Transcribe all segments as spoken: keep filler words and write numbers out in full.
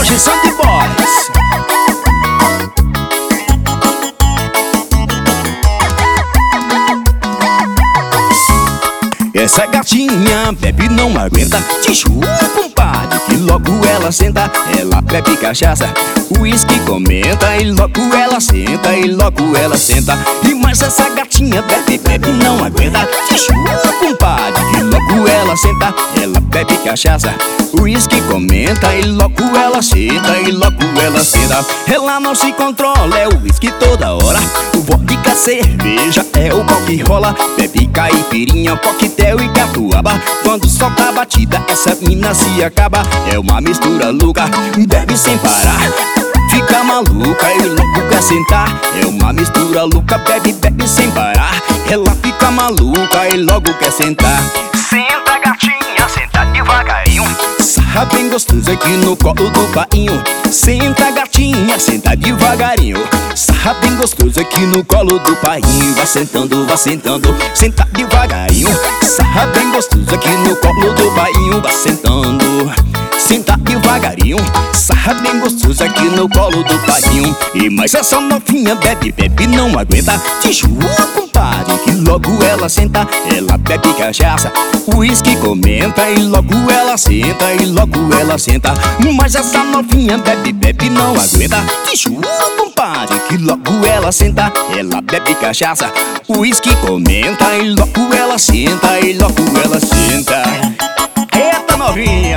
Hoje são de boys. Essa gatinha bebe não aguenta. Te juro, compadre, que logo ela senta. Ela bebe cachaça, uísque comenta. E logo ela senta, e logo ela senta. E mais essa gatinha bebe, bebe não aguenta. Te juro, compadre, que logo ela senta. Ela bebe cachaça, uísque comenta. E logo ela senta, e logo ela senta. Ela não se controla, é o uísque toda hora. O vodka, cerveja, é o pau que rola. Bebe caipirinha, coquetel e catuaba. Quando solta a batida, essa mina se acaba. É uma mistura louca, bebe sem parar. Fica maluca e logo quer sentar. É uma mistura louca, bebe, bebe sem parar. Ela fica maluca e logo quer sentar. Senta, gatinha, senta devagarinho. Sarra bem gostoso aqui no colo do painho. Senta, gatinha, senta devagarinho. Sarra bem gostoso aqui no colo do painho. Vai sentando, vai sentando, senta devagarinho. Sarra bem gostoso aqui no colo do painho. Vai sentando, senta devagarinho. Sarra bem gostoso aqui no colo do painho. E mais essa novinha bebe, bebe não aguenta. Te juro, compadre, que logo ela senta. Ela bebe cachaça, uísque comenta. E logo ela senta, e logo ela senta. Mas essa novinha bebe, bebe não aguenta. Te juro, compadre, que logo ela senta. Ela bebe cachaça, uísque comenta. E logo ela senta, e logo ela senta. Eita, novinha!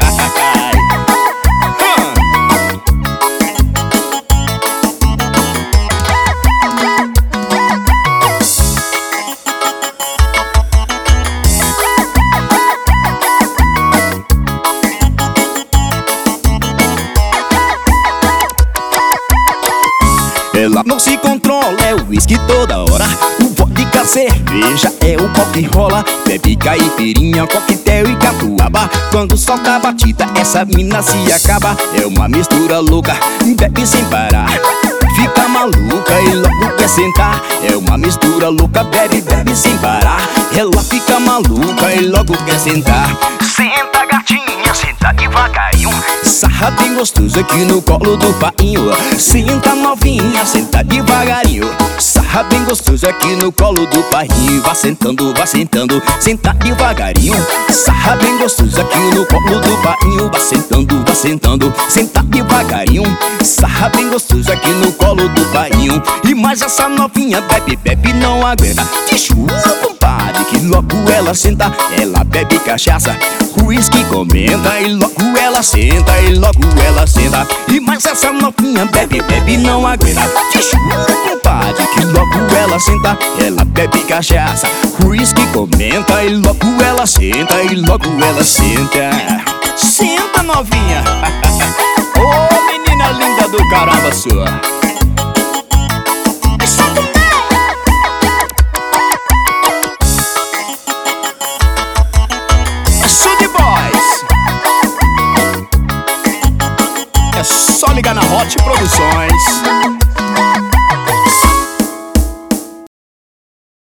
Ela não se controla, é o uísque toda hora. O vodka, cerveja, é o pau que rola. Bebe caipirinha, coquetel e catuaba. Quando solta a batida, essa mina se acaba. É uma mistura louca, bebe sem parar. Fica maluca e logo quer sentar. É uma mistura louca, bebe, bebe sem parar. Ela fica maluca e logo quer sentar. Senta, gatinha, senta devagarinho. Sarra bem gostoso aqui no colo do painho. Senta, novinha, senta devagarinho. Sarra bem gostoso aqui no colo do painho. Vai sentando, vai sentando, senta devagarinho. Sarra bem gostoso aqui no colo do painho. Vai sentando, vai sentando, senta devagarinho. Sarra bem gostoso aqui no colo do painho. E mais essa novinha bebe, bebe não aguenta. Te juro, compadre, que logo ela senta. Ela bebe cachaça, uísque comenta. E logo ela senta, e logo ela senta. E mais essa novinha bebe, bebe não aguenta. Te juro, compadre, que logo ela senta. Ela bebe cachaça, uísque comenta. E logo ela senta, e logo ela senta. Senta, novinha. Ô, oh, menina linda do caramba sua. É só ligar na Hot Produções.